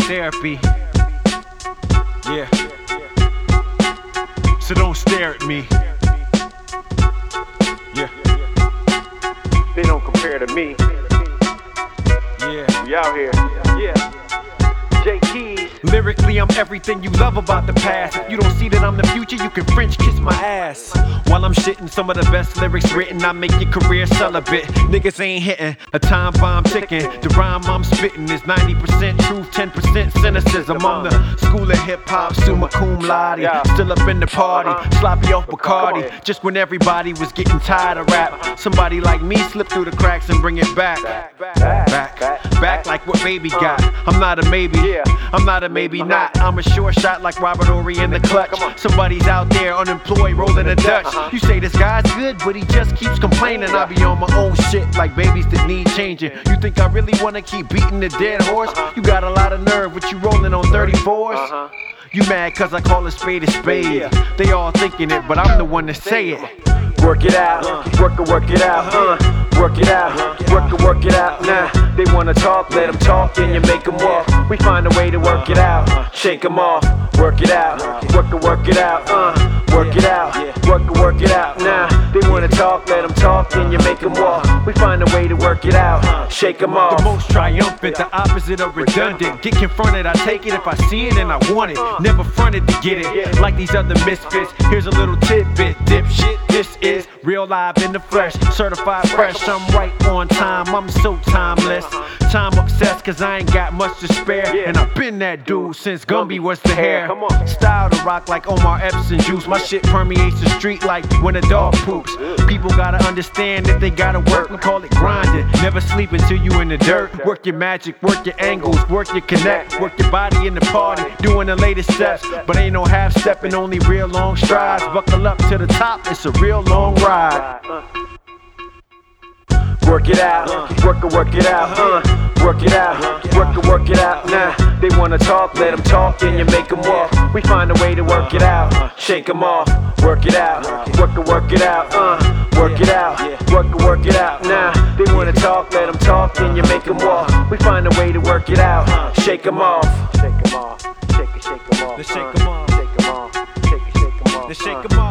therapy. Yeah. So don't stare at me. Yeah. They don't compare to me. Yeah. We out here. Yeah. J Keys. Lyrically, I'm everything you love about the past. If you don't see that I'm the future, you can French kiss my ass. While I'm shitting some of the best lyrics written, I make your career celibate. Niggas ain't hitting, a time bomb ticking. The rhyme I'm spitting is 90% truth, 10% cynicism. I'm the school of hip hop, summa cum laude. Still up in the party, sloppy off Bacardi. Just when everybody was getting tired of rap, somebody like me slipped through the cracks and bring it back. Back like what baby got. I'm not a maybe, I'm not a maybe not. I'm a sure shot like Robert Horry in the clutch. Somebody's out there unemployed rolling a Dutch. You say this guy's good, but he just keeps complaining. I be on my own shit like babies that need changing. You think I really wanna keep beating the dead horse? You got a lot of nerve, what you rolling on 34s? You mad cause I call a spade a spade. They all thinking it, but I'm the one to say it. Work it out, work it out, work it out, work it out. Nah, they wanna talk, let them talk, and you make them walk. We find a way to work it out, shake them off. Work it out, work it out, work it out, work it out. Nah, they wanna talk, let them talk, and you make them walk. We find a way to work it out, shake them off. The most triumphant, the opposite of redundant. Get confronted, I take it if I see it and I want it. Never fronted to get it, like these other misfits. Here's a little tidbit, dipshit. This is real live in the flesh, certified fresh. I'm right on time, I'm so timeless. Time obsessed cause I ain't got much to spare. And I've been that dude since Gumby was the hair. Style to rock like Omar Epson juice. My shit permeates the street like when a dog poops. People gotta understand that they gotta work, we call it grinding. Never sleep until you in the dirt. Work your magic, work your angles, work your connect. Work your body in the party, doing the latest steps. But ain't no half stepping, only real long strides. Buckle up to the top, it's a real long ride. Work it out, work it out, work it out, work it out. Nah, they wanna talk, let them talk, and you make them walk. We find a way to work it out, shake them off. Work it out, work it out, work it out, work it out. Nah, they wanna talk, let them talk, and you make them walk. We find a way to work it out, shake them off. Shake them off, shake them off, shake them off, shake them off, shake them off, shake them off.